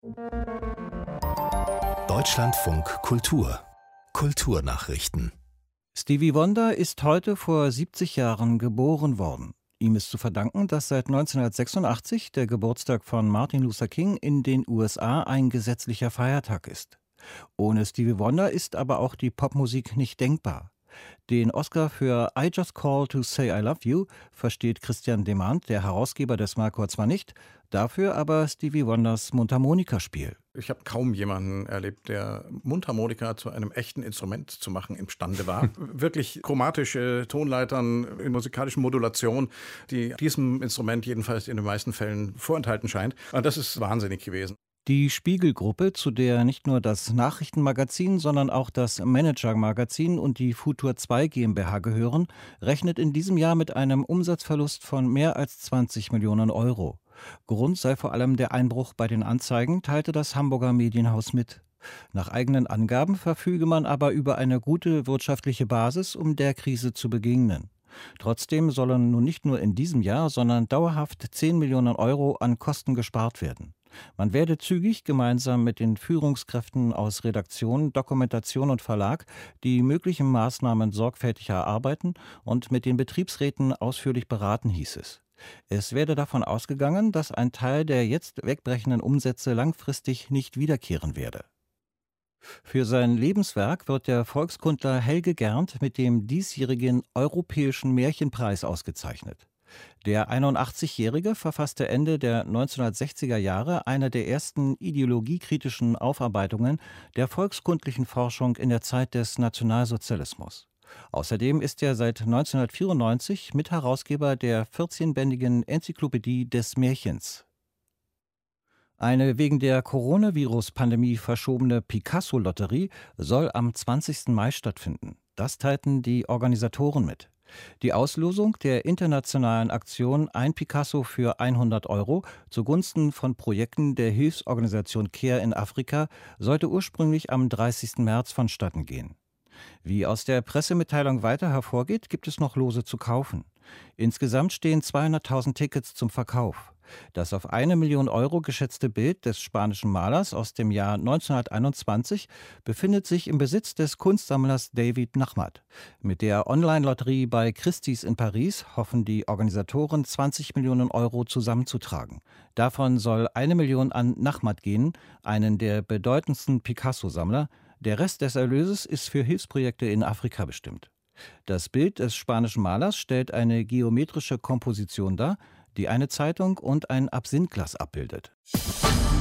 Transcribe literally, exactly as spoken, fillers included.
Deutschlandfunk Kultur Kulturnachrichten. Stevie Wonder ist heute vor siebzig Jahren geboren worden. Ihm ist zu verdanken, dass seit neunzehnhundertsechsundachtzig der Geburtstag von Martin Luther King in den U S A ein gesetzlicher Feiertag ist. Ohne Stevie Wonder ist aber auch die Popmusik nicht denkbar. Den Oscar für I Just Called to Say I Love You versteht Christian Demand, der Herausgeber des Merkur, zwar nicht, dafür aber Stevie Wonders Mundharmonikaspiel. Ich habe kaum jemanden erlebt, der Mundharmonika zu einem echten Instrument zu machen imstande war. Wirklich chromatische Tonleitern in musikalischen Modulation, die diesem Instrument jedenfalls in den meisten Fällen vorenthalten scheint. Und das ist wahnsinnig gewesen. Die Spiegel-Gruppe, zu der nicht nur das Nachrichtenmagazin, sondern auch das Manager-Magazin und die Futur zwei GmbH gehören, rechnet in diesem Jahr mit einem Umsatzverlust von mehr als zwanzig Millionen Euro. Grund sei vor allem der Einbruch bei den Anzeigen, teilte das Hamburger Medienhaus mit. Nach eigenen Angaben verfüge man aber über eine gute wirtschaftliche Basis, um der Krise zu begegnen. Trotzdem sollen nun nicht nur in diesem Jahr, sondern dauerhaft zehn Millionen Euro an Kosten gespart werden. Man werde zügig gemeinsam mit den Führungskräften aus Redaktion, Dokumentation und Verlag die möglichen Maßnahmen sorgfältig erarbeiten und mit den Betriebsräten ausführlich beraten, hieß es. Es werde davon ausgegangen, dass ein Teil der jetzt wegbrechenden Umsätze langfristig nicht wiederkehren werde. Für sein Lebenswerk wird der Volkskundler Helge Gernt mit dem diesjährigen Europäischen Märchenpreis ausgezeichnet. Der einundachtzigjährige verfasste Ende der neunzehnhundertsechziger Jahre eine der ersten ideologiekritischen Aufarbeitungen der volkskundlichen Forschung in der Zeit des Nationalsozialismus. Außerdem ist er seit neunzehnhundertvierundneunzig Mitherausgeber der vierzehnbändigen Enzyklopädie des Märchens. Eine wegen der Coronavirus-Pandemie verschobene Picasso-Lotterie soll am zwanzigsten Mai stattfinden. Das teilten die Organisatoren mit. Die Auslosung der internationalen Aktion Ein Picasso für hundert Euro zugunsten von Projekten der Hilfsorganisation CARE in Afrika sollte ursprünglich am dreißigsten März vonstatten gehen. Wie aus der Pressemitteilung weiter hervorgeht, gibt es noch Lose zu kaufen. Insgesamt stehen zweihunderttausend Tickets zum Verkauf. Das auf eine Million Euro geschätzte Bild des spanischen Malers aus dem Jahr neunzehnhunderteinundzwanzig befindet sich im Besitz des Kunstsammlers David Nachmat. Mit der Online-Lotterie bei Christie's in Paris hoffen die Organisatoren zwanzig Millionen Euro zusammenzutragen. Davon soll eine Million an Nachmat gehen, einen der bedeutendsten Picasso-Sammler. Der Rest des Erlöses ist für Hilfsprojekte in Afrika bestimmt. Das Bild des spanischen Malers stellt eine geometrische Komposition dar, die eine Zeitung und ein Absinthglas abbildet.